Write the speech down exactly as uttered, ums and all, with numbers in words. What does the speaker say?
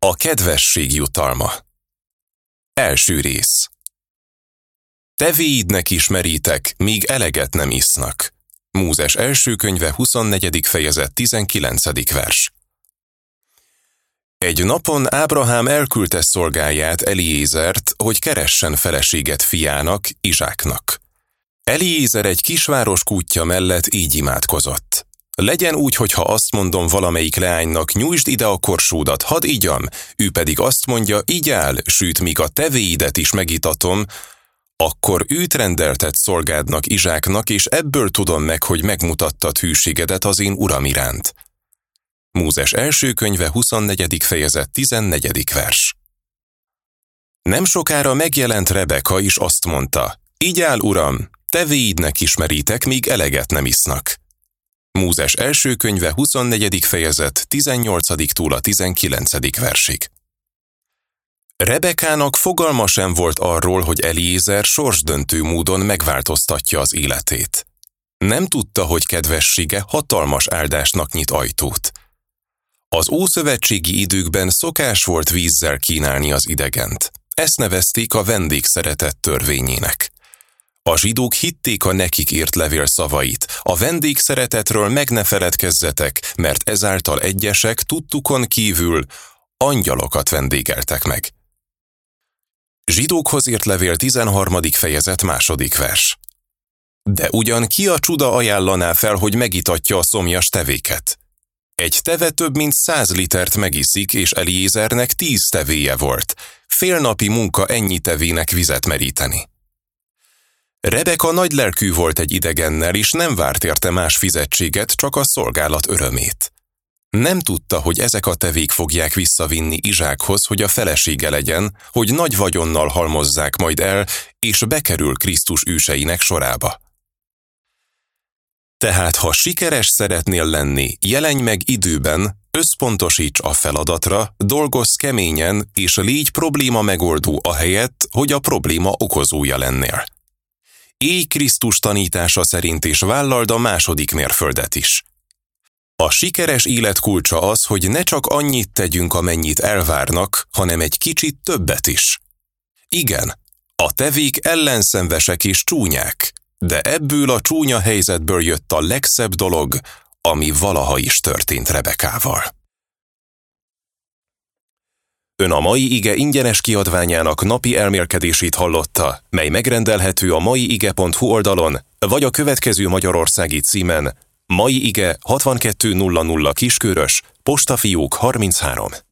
A kedvesség jutalma. Első rész. Tevéidnek ismeritek, míg eleget nem isznak. Mózes első könyve huszonnegyedik fejezet tizenkilencedik vers. Egy napon Ábrahám elküldte szolgáját, Eliézert, hogy keressen feleséget fiának, Izsáknak. Eliézer egy kisváros kútja mellett így imádkozott. Legyen úgy, hogyha azt mondom valamelyik leánynak, nyújtsd ide a korsódat, hadd igyam, ő pedig azt mondja, igyál, sőt, míg a tevéidet is megitatom, akkor őt rendeltet szolgádnak, Izsáknak, és ebből tudom meg, hogy megmutattad hűségedet az én uram iránt. Mózes első könyve huszonnegyedik fejezet tizennegyedik vers. Nem sokára megjelent Rebeka, és azt mondta, igyál, uram, tevéidnek ismeritek, míg eleget nem isznak. Mózes első könyve huszonnegyedik fejezet tizennyolcadiktól a tizenkilencedik versig. Rebekának fogalma sem volt arról, hogy Eliézer sorsdöntő módon megváltoztatja az életét. Nem tudta, hogy kedvessége hatalmas áldásnak nyit ajtót. Az ószövetségi időkben szokás volt vízzel kínálni az idegent. Ezt nevezték a vendégszeretet törvényének. A zsidók hitték a nekik írt levél szavait. A vendégszeretetről meg ne feledkezzetek, mert ezáltal egyesek tudtukon kívül angyalokat vendégeltek meg. Zsidókhoz írt levél tizenharmadik fejezet második vers. De ugyan ki a csuda ajánlaná fel, hogy megitatja a szomjas tevéket? Egy teve több mint száz litert megiszik, és Eliézernek tíz tevéje volt. Fél napi munka ennyi tevének vizet meríteni. Rebeka nagylelkű volt egy idegennel, és nem várt érte más fizetséget, csak a szolgálat örömét. Nem tudta, hogy ezek a tevék fogják visszavinni Izsákhoz, hogy a felesége legyen, hogy nagy vagyonnal halmozzák majd el, és bekerül Krisztus őseinek sorába. Tehát, ha sikeres szeretnél lenni, jelenj meg időben, összpontosíts a feladatra, dolgozz keményen, és légy probléma megoldó ahelyett, hogy a probléma okozója lennél. Élj Krisztus tanítása szerint, és vállald a második mérföldet is. A sikeres élet kulcsa az, hogy ne csak annyit tegyünk, amennyit elvárnak, hanem egy kicsit többet is. Igen, a tevék ellenszenvesek és csúnyák, de ebből a csúnya helyzetből jött a legszebb dolog, ami valaha is történt Rebekával. Ön a mai ige ingyenes kiadványának napi elmélkedését hallotta, mely megrendelhető a maiige pont hu oldalon, vagy a következő magyarországi címen: Mai Ige hatvankettő nulla nulla Kiskörös, Postafiók harminchárom.